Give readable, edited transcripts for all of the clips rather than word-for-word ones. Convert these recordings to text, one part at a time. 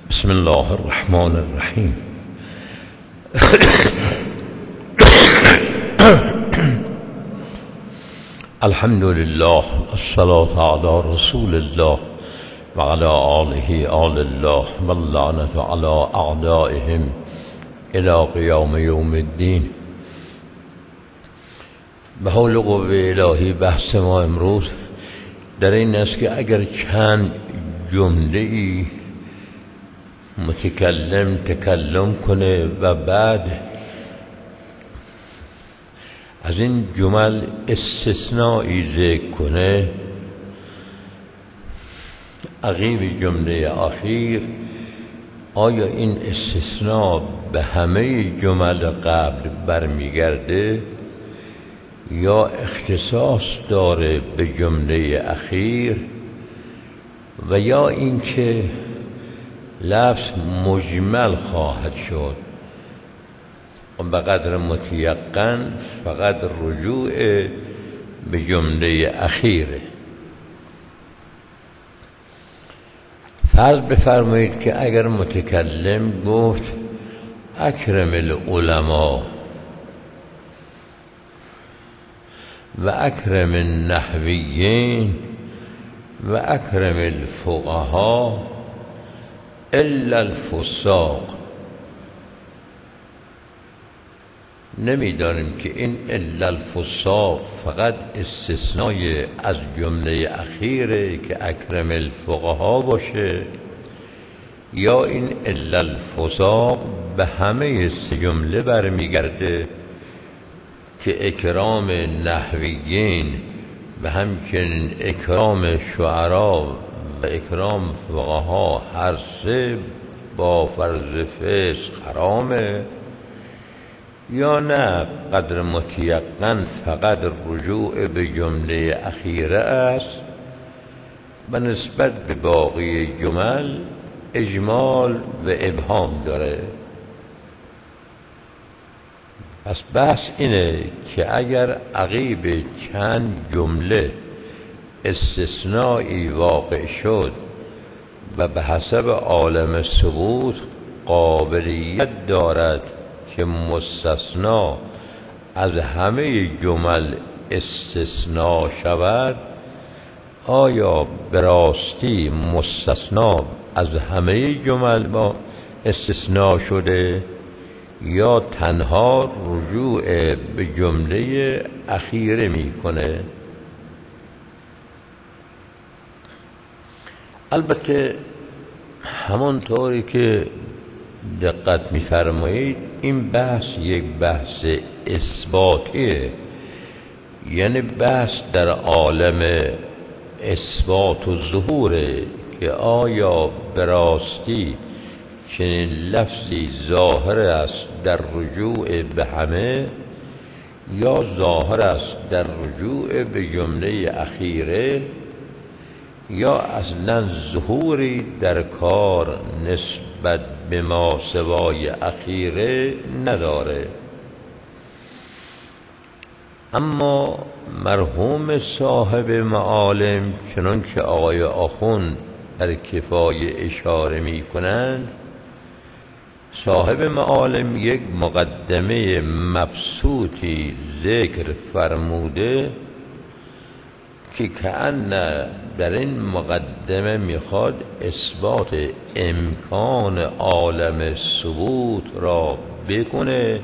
بسم الله الرحمن الرحیم. الحمد لله والصلاة على رسول الله وعلى آله آل الله واللعنة على أعدائهم إلى قیام یوم الدین. به حول و قوه الهی بحث ما امروز در این است که اگر چند جمله‌ای متکلم تکلم کنه و بعد از این جمل استثنایی ذکر کنه، عقیب جمله اخیر، آیا این استثناء به همه جمل قبل برمیگرده یا اختصاص داره به جمله اخیر، و یا اینکه لفظ مجمل خواهد شد و به قدر متیقن فقط رجوع به جمله اخیره. فرض بفرمایید که اگر متکلم گفت اکرم العلماء و اکرم النحویین و اکرم الفقهاء الا الفساق، نمیدانیم که این الا الفساق فقط استثنای از جمله اخیره که اکرم الفقهاء باشه، یا این الا الفساق به همه سه جمله برمیگرده که اکرام نحویین و همچنین اکرام شعرا و اکرام فقها هر سه با فرض فسق حرامه، یا نه قدر متیقن فقط رجوع به جمله اخیره است و نسبت به باقی جمل اجمال و ابهام داره. پس بحث اینه که اگر عقیب چند جمله استثنایی واقع شد و به حسب عالم ثبوت قابلیت دارد که مستثنا از همه جمل استثنا شود، آیا به راستی مستثنا از همه جمل با استثنا شده یا تنها رجوع به جمله اخیره میکنه؟ البته همانطوری که دقت می‌فرمایید این بحث یک بحث اثباتیه، یعنی بحث در عالم اثبات و ظهوره که آیا به راستی چنین لفظی ظاهر است در رجوع به همه یا ظاهر است در رجوع به جمله اخیره، یا اصلا ظهوری در کار نسبت به ما سوای اخیره نداره. اما مرحوم صاحب معالم، چنان که آقای آخوند در کفایه اشاره می کنند، صاحب معالم یک مقدمه مبسوطی ذکر فرموده که کأن در این مقدمه میخواد اثبات امکان عالم ثبوت را بکنه،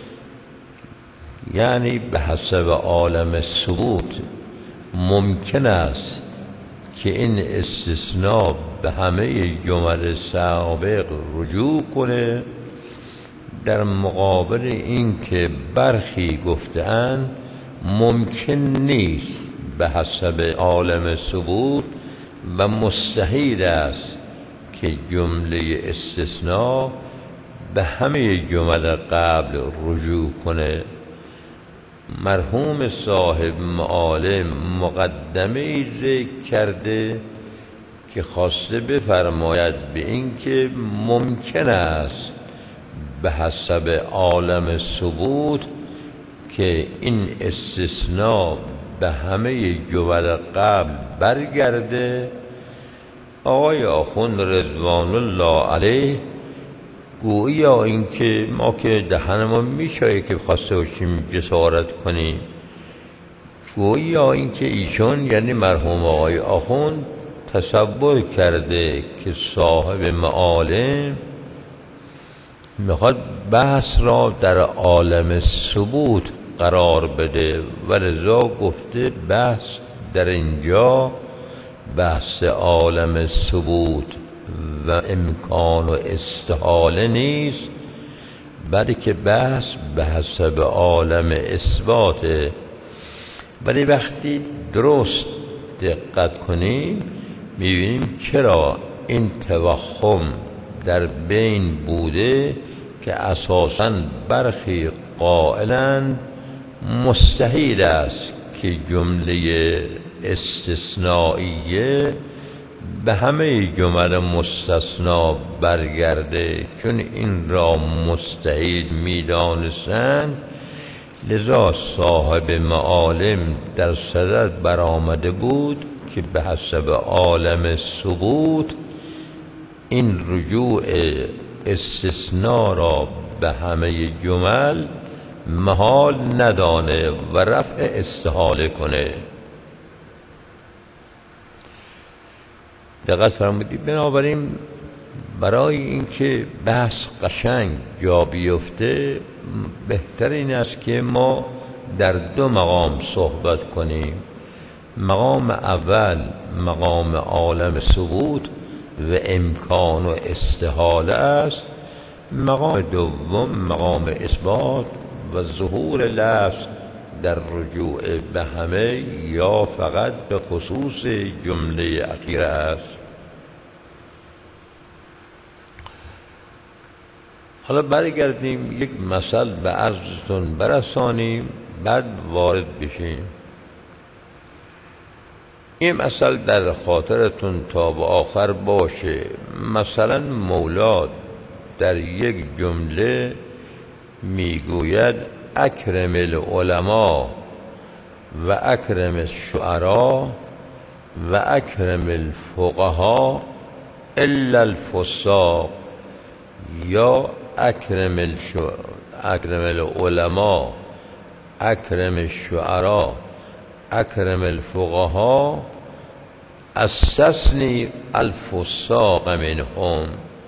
یعنی به حسب عالم ثبوت ممکن است که این استثناء به همه جمل سابق رجوع کنه، در مقابل این که برخی گفتند ممکن نیست به حسب عالم ثبوت و مستحیل است که جمله استثناء به همه جمل قبل رجوع کنه. مرحوم صاحب معالم مقدمه ذکر کرده که خواسته بفرماید به این که ممکن است به حسب عالم ثبوت که این استثناء به همه جمل قبل برگرده آقای آخوند رضوان الله علیه گویا این که ما که دهنمون میشایه که خواسته باشیم جسارت کنیم، گویا این که ایشون یعنی مرحوم آقای آخوند تصور کرده که صاحب معالم میخواد بحث را در عالم ثبوت قرار بده و لذا گفته بحث در اینجا بحث عالم ثبوت و امکان و استحاله نیست، بلکه بحث به حسب عالم اثباته. ولی وقتی درست دقت کنیم میبینیم چرا این توهم در بین بوده که اساساً برخی قائلند مستحیل است که جمله استثنائیه به همه جمل مستثنا برگرده، چون این را مستحیل می‌دانستند. لذا صاحب معالم در صدد برآمده بود که به حسب عالم ثبوت این رجوع استثناء را به همه جمل محال ندانه و رفع استحاله کنه. دقت فرمودید. بنابراین برای اینکه بحث قشنگ جا بیفته بهتر این است که ما در دو مقام صحبت کنیم. مقام اول مقام عالم ثبوت و امکان و استحاله است، مقام دوم مقام اثبات و ظهور لفظ در رجوع به همه یا فقط به خصوص جمله اخیره است. حالا برگردیم یک مثل به عرضتون برسانیم، بعد وارد بشیم. این مثل در خاطرتون تا به آخر باشه. مثلا مولاد در یک جمله میگوید اکرم العلماء و اکرم الشعراء و اکرم الفقهاء الا الفساق، یا اکرم العلماء اکرم الشعراء اکرم الفقهاء استثنی الفساق منهم.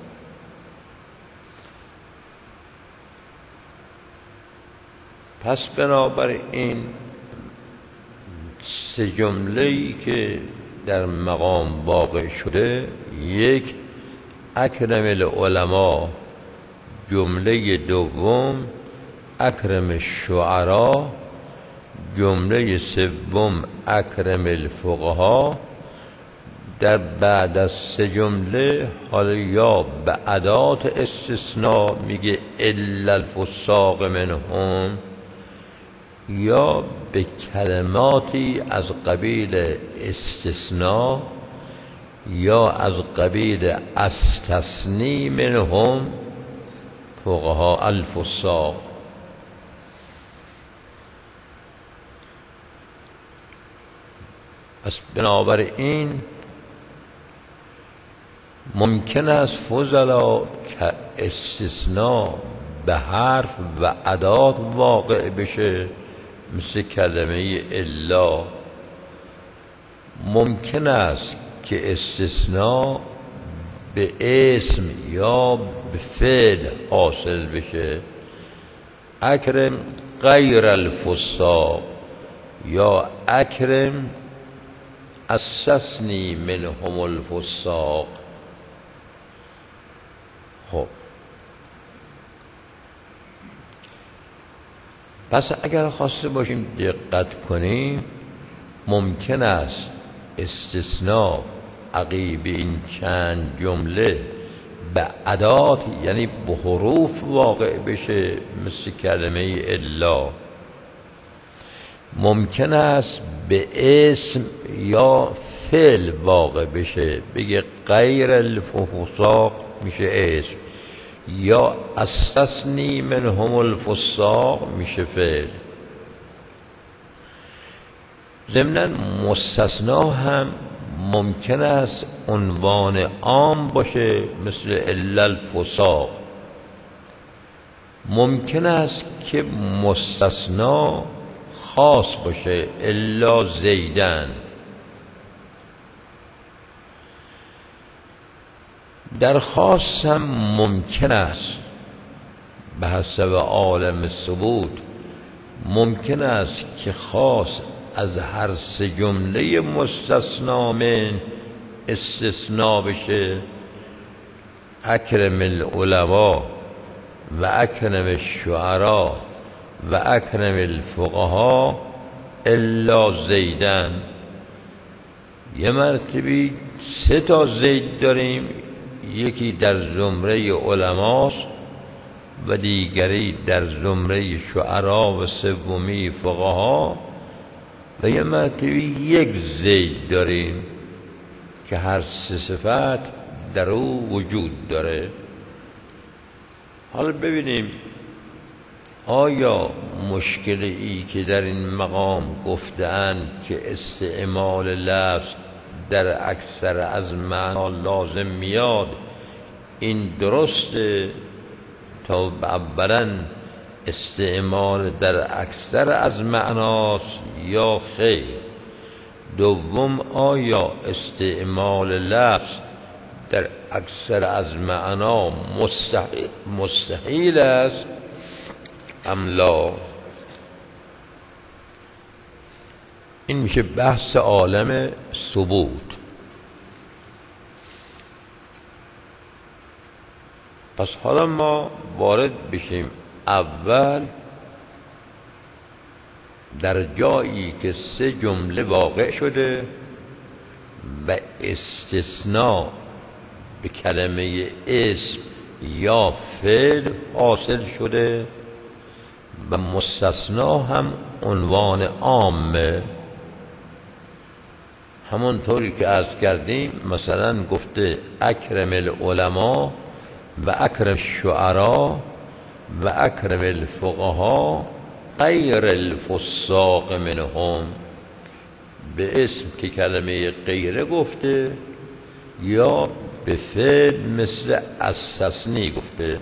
پس بنابراین سه جمله‌ای که در مقام واقع شده، یک اکرم العلماء، جمله دوم اکرم الشعراء، جمله سوم اکرم الفقهاء، در بعد از سه جمله حالا یا به ادات استثناء میگه الا الفساق منهم، یا به کلماتی از قبیل استثناء یا از قبیل استثنی منهم فقهاء الفساق. پس بنابراین ممکن است فضلا که استثناء به حرف و ادات واقع بشه، مثل کلمه الا. ممکن است که استثناء به اسم یا به فعل حاصل بشه، اکرم غیر الفساق یا اکرم استثنی منهم الفساق. خب پس اگر خواسته باشیم دقت کنیم، ممکن است استثناء عقیب این چند جمله به ادات یعنی به حروف واقع بشه، مثل کلمه الا. ممکن است به اسم یا فعل واقع بشه، بگه غیر الفساق میشه اسم، یا استثنی منهم الفساق میشه فعل. ضمناً مستثنا هم ممکن است عنوان عام باشه مثل الا الفساق، ممکن است که مستثنا خاص باشه الا زیدن. در خاص هم ممکن است به حسب عالم ثبوت ممکن است که خاص از هر سه جمله مستثنا من استثناء بشه. اکرم العلماء و اکرم الشعراء و اکرم الفقهاء الا زیدن. یه مرتبه 3 تا زید داریم، یکی در زمره علماست و دیگری در زمره شعرا و سومی فقها، و یه مرتبه 1 زید داریم که هر 3 صفت در او وجود داره. حالا ببینیم آیا مشکلی که در این مقام گفتند که استعمال لفظ در اکثر از معنا لازم میاد این درسته تا اولا استعمال در اکثر از معناست یا خیر؟ دوم آیا استعمال لفظ در اکثر از معنا مستحیل است ام لا؟ این میشه بحث عالم ثبوت. پس حالا ما وارد بشیم اول در جایی که 3 جمله واقع شده و استثناء به کلمه اسم یا فعل حاصل شده و مستثنا هم عنوان عامه. همونطوری که عرض کردیم مثلا گفته اکرم العلماء و اکرم الشعراء و اکرم الفقهاء غیر الفساق منهم، به اسم که کلمه غیره گفته یا به فعل مثل استثنی گفته.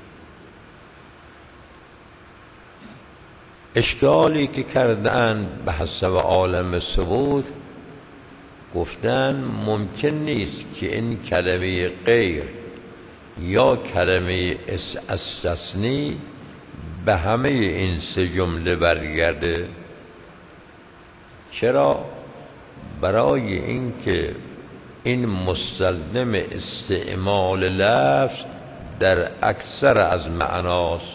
اشکالی که کردن به حسب عالم ثبوت گفتن ممکن نیست که این کلمه غیر یا کلمه استثنی به همه این 3 جمله برگرده. چرا؟ برای اینکه این مستلزم استعمال لفظ در اکثر از معناست.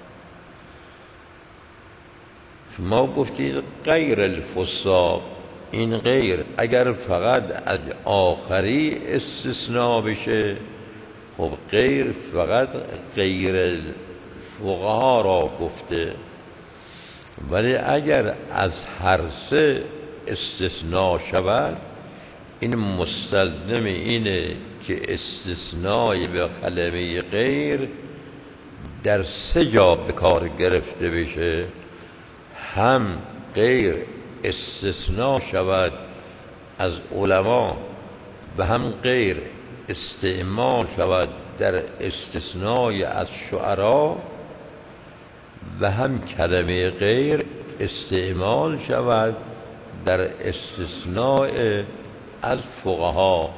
ما گفتید غیر الفساق، این غیر اگر فقط از آخری استثناء بشه خب غیر فقط غیر الفقها را گفته، ولی اگر از هر 3 استثناء شود این مستلزم اینه که استثناء به کلمه غیر در 3 جا به کار گرفته بشه. هم غیر استثناء شود از علما و هم غیر استعمال شود در استثناء از شعرا و هم کلمه غیر استعمال شود در استثناء از فقها.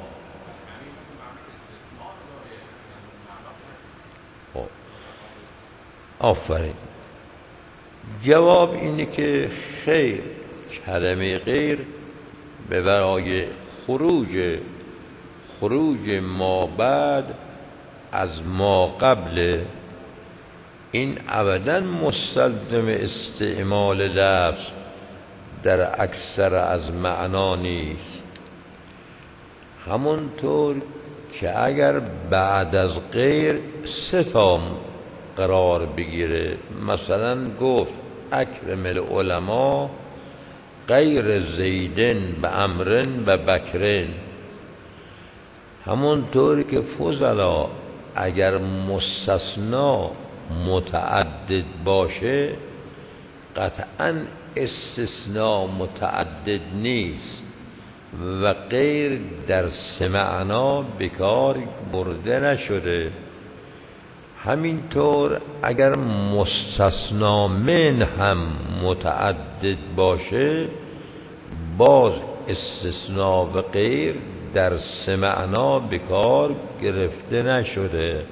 آفرین. جواب اینه که خیر، کلمه غیر به برای خروج ما بعد از ما قبل این ابدا مستلزم استعمال لفظ در اکثر از معنا نیست. همونطور که اگر بعد از غیر 3 تا قرار بگیره، مثلا گفت اکرم العلماء غیر زیدن و امرن و بکرن، همونطور که فضلا اگر مستثنا متعدد باشه قطعا استثناء متعدد نیست، و غیر در سه معنا به کار برده نشده. همینطور اگر مستثنا من هم متعدد باشه، باز استثناء و غیر در سه معنا به کار گرفته نشده.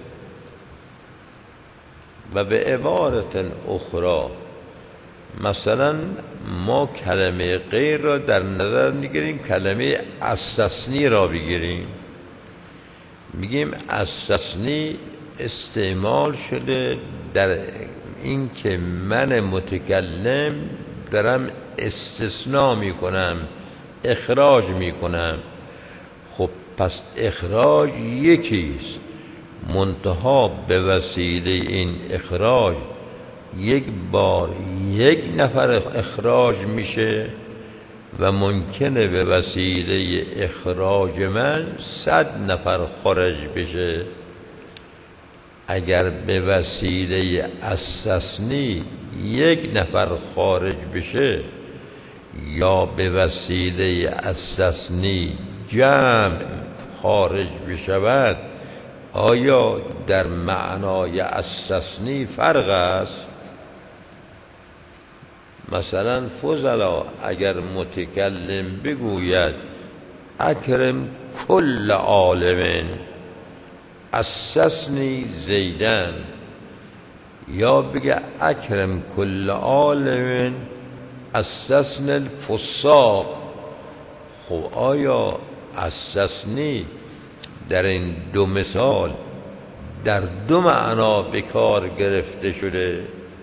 و به عبارت اخرى، مثلا ما کلمه غیر را در نظر میگیریم، کلمه استثنی را بگیریم، میگیم استثنی استعمال شده در این که من متکلم دارم استثناء میکنم، اخراج میکنم. خب پس اخراج یکیست، منتها به وسیله این اخراج یک بار یک نفر اخراج میشه و ممکنه به وسیله اخراج من 100 نفر خارج بشه. اگر به وسیله استثنی یک نفر خارج بشه یا به وسیله استثنی جمع خارج بشود، آیا در معنای استثنی فرق است؟ مثلا فضلا اگر متکلم بگوید اکرم کل عالم استثنی زیدن، یا بگه اکرم کل عالم استثنی الفساق، خب آیا استثنی در این دو مثال در دو معنا به کار گرفته شده؟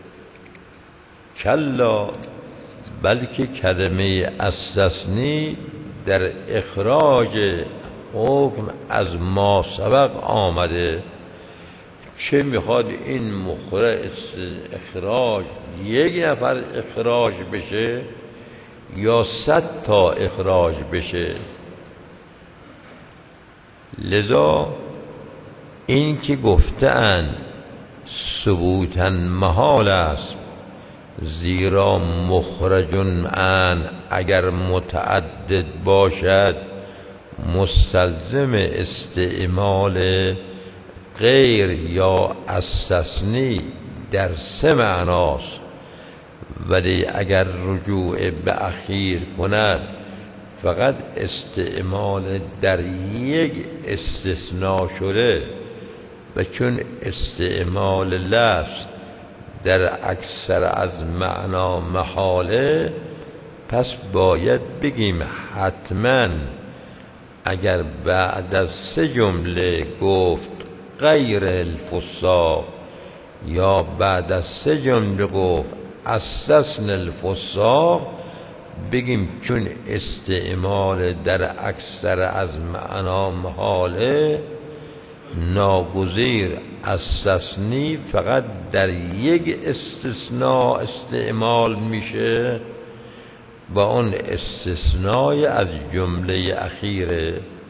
کلا، بلکه کلمه استثنی در اخراج حکم از ما سبق آمده. چه میخواد این اخراج یک نفر اخراج بشه یا 100 تا اخراج بشه؟ لذا این که گفتند ثبوتاً محال است، زیرا مخرج عن اگر متعدد باشد مستلزم استعمال غیر یا استثنی در سه معناست، ولی اگر رجوع به اخیر کند فقط استعمال در یک استثناء شده. و چون استعمال لفظ در اکثر از معنا محاله، پس باید بگیم حتما اگر بعد از 3 جمله گفت غیر الفساق یا بعد از 3 جمله گفت استثنی الفساق، بگیم چون استعمال در اکثر از معنا محاله، ناگزیر استثنی فقط در یک استثناء استعمال میشه و اون استثناء از جمله اخیره.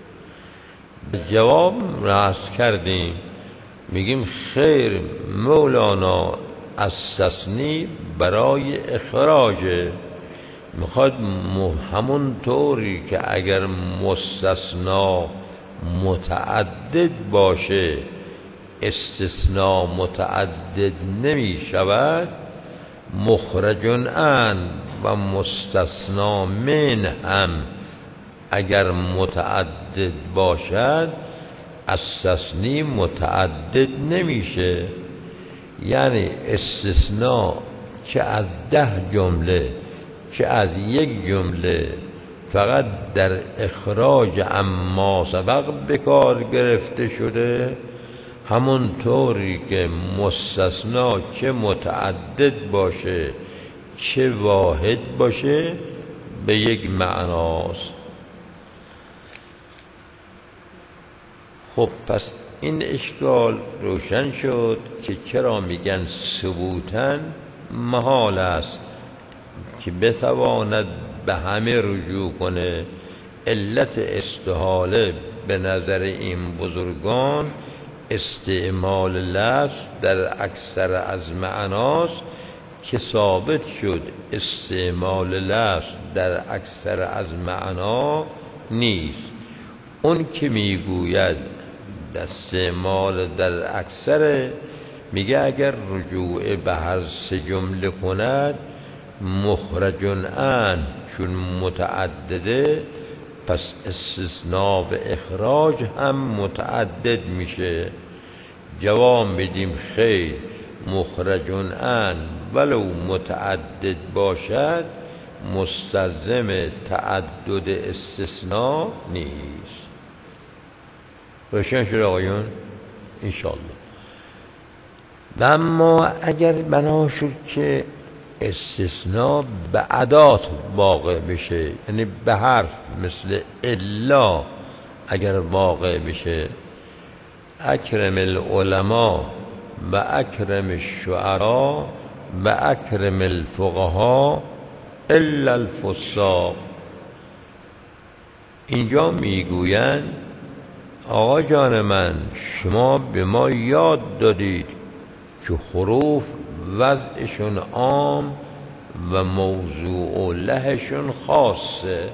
جواب راست کردیم، میگیم خیر مولانا، استثنی برای اخراجه. میخواد همون طوری که اگر مستثنا متعدد باشه استثناء متعدد نمی شود، مخرج عن و مستثنا من هم اگر متعدد باشد استثنی متعدد نمیشه. یعنی استثناء چه از 10 جمله چه از 1 جمله فقط در اخراج اما سبق به کار گرفته شده، همون طوری که مستثنا چه متعدد باشه چه واحد باشه به یک معناست. خب پس این اشکال روشن شد که چرا میگن ثبوتاً محال است که بتواند به همه رجوع کنه. علت استحاله به نظر این بزرگان استعمال لفظ در اکثر از معناست که ثابت شد استعمال لفظ در اکثر از معنا نیست. اون که میگوید استعمال در اکثر، میگه اگر رجوع به هر سه جمله کند مخرج ان چون متعدده، پس استثناء و اخراج هم متعدد میشه. جواب میدیم خیر، مخرج ان ولو متعدد باشد مستلزم تعدد استثناء نیست. روشن شد آقایون انشاءالله. و اما اگر بنا شد که استثناء به ادات واقع بشه، یعنی به حرف مثل الا اگر واقع بشه، اکرم العلماء و اکرم الشعراء و اکرم الفقهاء الا الفساق. اینجا میگویند آقا جان من، شما به ما یاد دادید که حروف وضعشون عام و موضوع لهشون خاصه.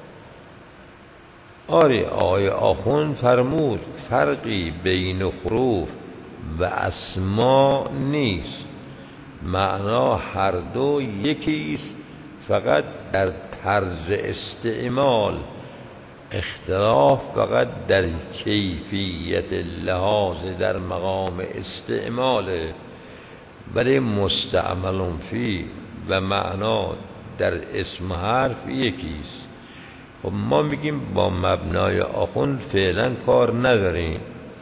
آره، آقای آخوند فرمود فرقی بین حروف و اسما نیست، معنا هر دو یکیست، فقط در طرز استعمال اختلاف فقط در کیفیت لحاظ در مقام استعماله، ولی مستعمل فی و معنا در اسم و حرف یکیست. خب ما میگیم با مبنای آخوند فعلا کار نداریم.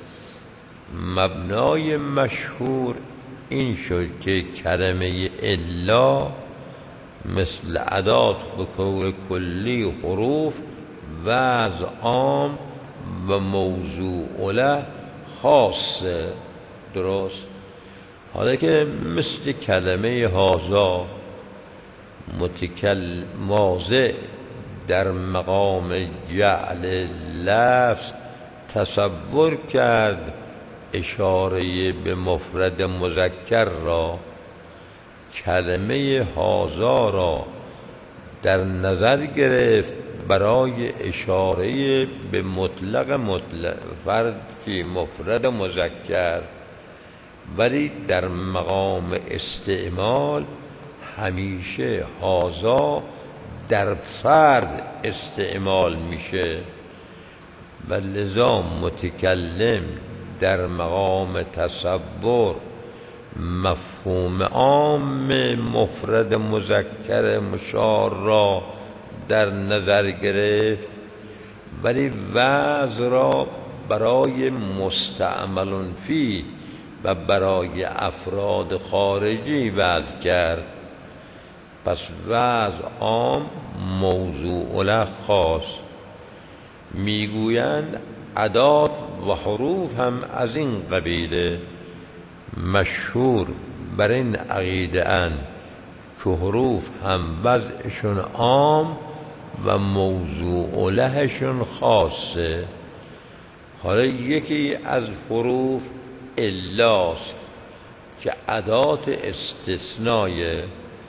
مبنای مشهور این شد که کلمه الا مثل ادات به طور کلی حروف وضع عام و موضوع له خاصه. درست؟ حالا که مثل کلمه هازا واضع در مقام جعل لفظ تصور کرد اشاره به مفرد مذکر را، کلمه هازا را در نظر گرفت برای اشاره به مطلق فردی مفرد مذکر، ولی در مقام استعمال همیشه هازا در فرد استعمال میشه و لذا متکلم در مقام تصور مفهوم عام مفرد مذکر مشار را در نظر گرفت، ولی وضع را برای مستعمل فی و برای افراد خارجی وضع کرد. پس وضع عام موضوع له خاص. میگویند ادات و حروف هم از این قبیله. مشهور بر این عقیده اند که حروف هم وضعشون عام و موضوع لهشون خاصه. حالا یکی از حروف الاست که ادات استثنای.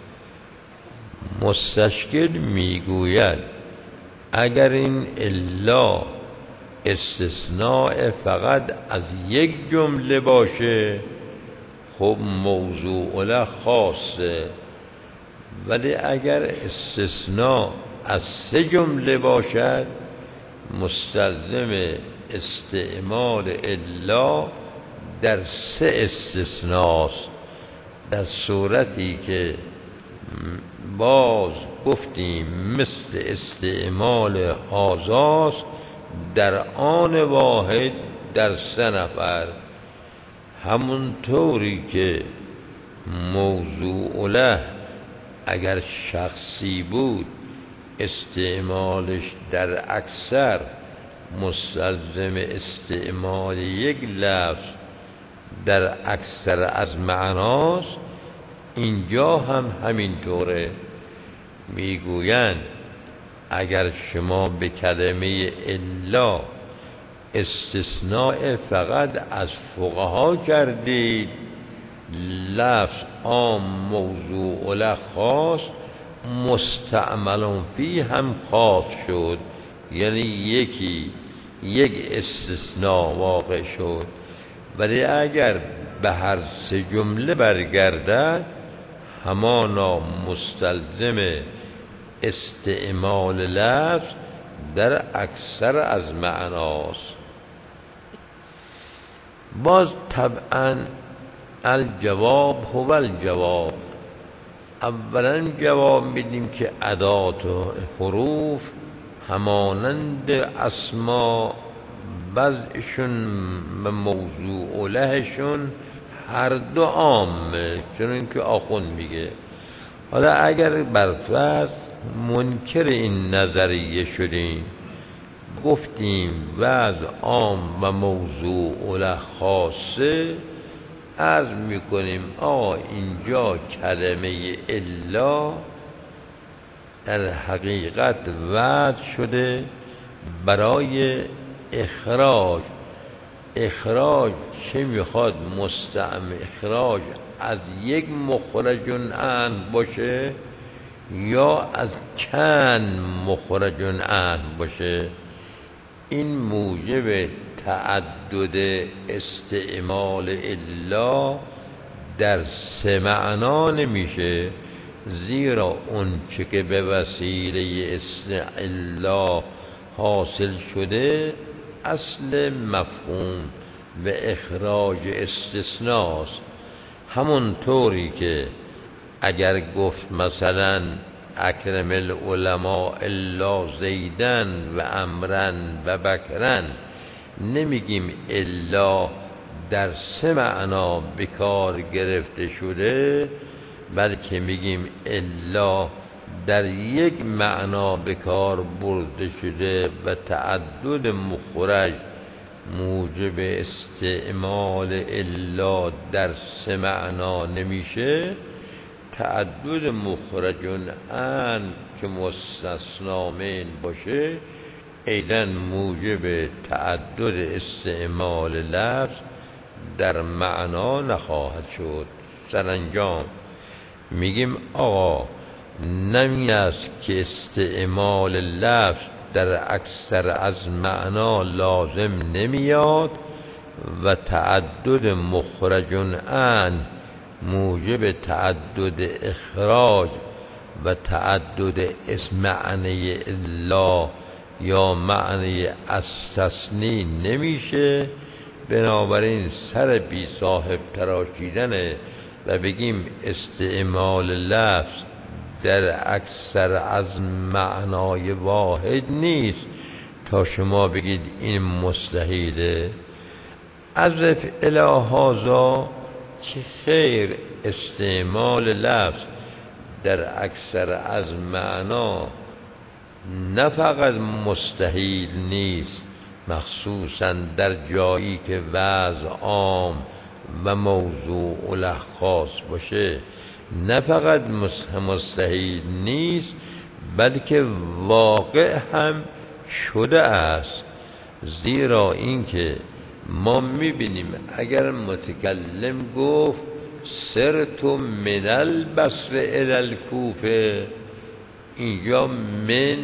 مستشکل میگوید اگر این الا استثناء فقط از یک جمله باشه خب موضوع له خاصه، ولی اگر استثناء از سه جمله باشد مستلزم استعمال الا در سه استثناست. در صورتی که باز گفتیم مثل استعمال هازاست در آن واحد در سه نفر، همون طوری که موضوع له اگر شخصی بود استعمالش در اکثر مستلزم استعمال یک لفظ در اکثر از معناست، اینجا هم همین طوره. میگویند اگر شما به کلمه الا استثناء فقط از فقها کردید، لفظ عام موضوع له خاص، مستعمل فی هم خاص شد، یعنی یک استثناء واقع شد. ولی اگر به هر سه جمله برگردد همانا مستلزم استعمال لفظ در اکثر از معناست. باز طبعا الجواب هو الجواب. اولا جواب میدیم که ادات و حروف همانند اسما وضعشون و موضوع لهشون هر دو عامه، چون که آخوند میگه. حالا اگر برفرض منکر این نظریه شدیم، گفتیم وضع عام و موضوع له خاصه، عرض میکنیم اینجا کلمه الا در حقیقت وضع شده برای اخراج چه میخواد؟ اخراج از یک مخرج عن باشه یا از چند مخرج عن باشه. این موجب تعدد استعمال الا در سه معنا نمیشه، زیرا اون چه که به وسیله الا حاصل شده اصل مفهوم و اخراج استثناست. همون طوری که اگر گفت مثلا اکرم العلماء الا زیدن و امرن و بکرن، نمیگیم الا در سه معنا به کار گرفته شده، بلکه میگیم الا در یک معنا به کار برده شده و تعدد مخرج موجب استعمال الا در سه معنا نمیشه. تعدد مخرج عن که مستثنا من باشه ایضاً موجب تعدد استعمال لفظ در معنا نخواهد شد. سرانجام میگیم نمی است که استعمال لفظ در اکثر از معنا لازم نمیاد و تعدد مخرج عن موجب تعدد اخراج و تعدد اسم معنی الا یا معنی استثنی نمیشه. بنابراین سر بی صاحب تراشیدنه و بگیم استعمال لفظ در اکثر از معنای واحد نیست تا شما بگید این مستحیله. عزف الهازا که خیر استعمال لفظ در اکثر از معنا نه فقط مستحیل نیست، مخصوصا در جایی که وضع عام و موضوع له خاص باشه، نه فقط مستحیل نیست بلکه واقع هم شده است. زیرا اینکه ما میبینیم اگر متکلم گفت سرت من البصر الی الکوفه، اینجا من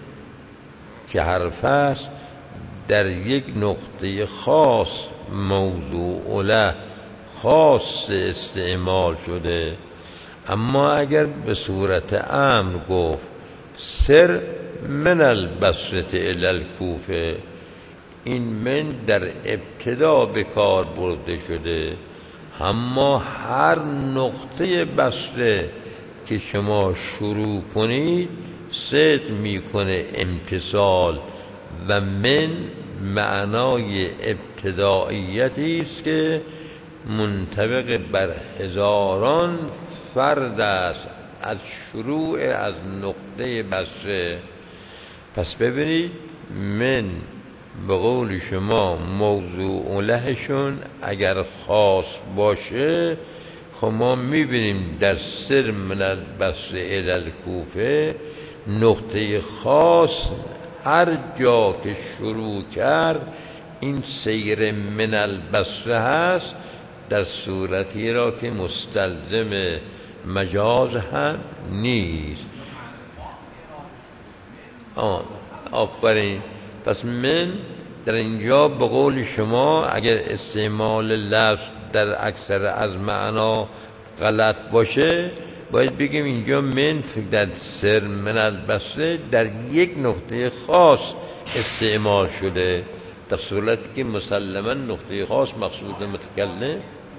که حرف است در یک نقطه خاص موضوع له خاص استعمال شده. اما اگر به صورت امر گفت سر من البصره الی الکوفه، این من در ابتدا به کار برده شده، اما هر نقطه بصره که شما شروع کنید صدق میکنه امتصال و من معنای ابتداییتی است که منطبق بر هزاران فرد است از شروع از نقطه بصره. پس ببینید من به قول شما موضوع لهشون اگر خاص باشه، خب ما میبینیم در سر من البصره الی الکوفه نقطه خاص هر جا که شروع کرد این سیر من البصره هست، در صورتی را که مستلزم مجاز هم نیست. آفرین. پس من در اینجا به قول شما اگر استعمال لفظ در اکثر از معنا غلط باشه باید بگیم اینجا من در سر من البصره در یک نقطه خاص استعمال شده، در صورتی که مسلما نقطه خاص مقصود متکلم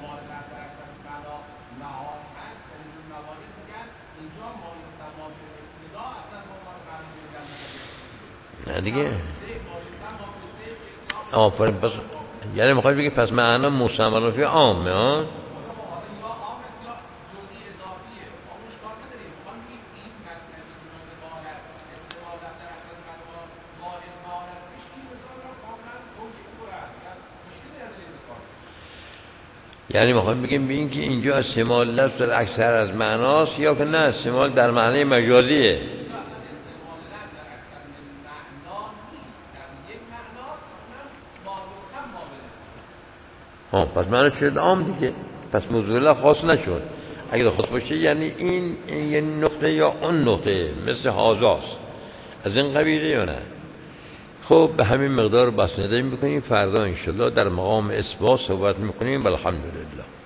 نه دیگه. آفرین. پس یعنی میخواد بگه پس معنا مسلمان فی عامه ها. یعنی میخوام بگیم به این که اینجا استعمال لفظ در اکثر از معناست یا که نه استعمال در معنی مجازیه؟ پس معنی شد عام دیگه، پس موضوع خاص نشد. اگر خاص باشه یعنی این یه نقطه یا اون نقطه مثل هازاست از این قبیله یا نه. خب به همین مقدار بس نداریم بکنیم، فردا انشالله در مقام اثبات صحبت میکنیم. الحمدلله.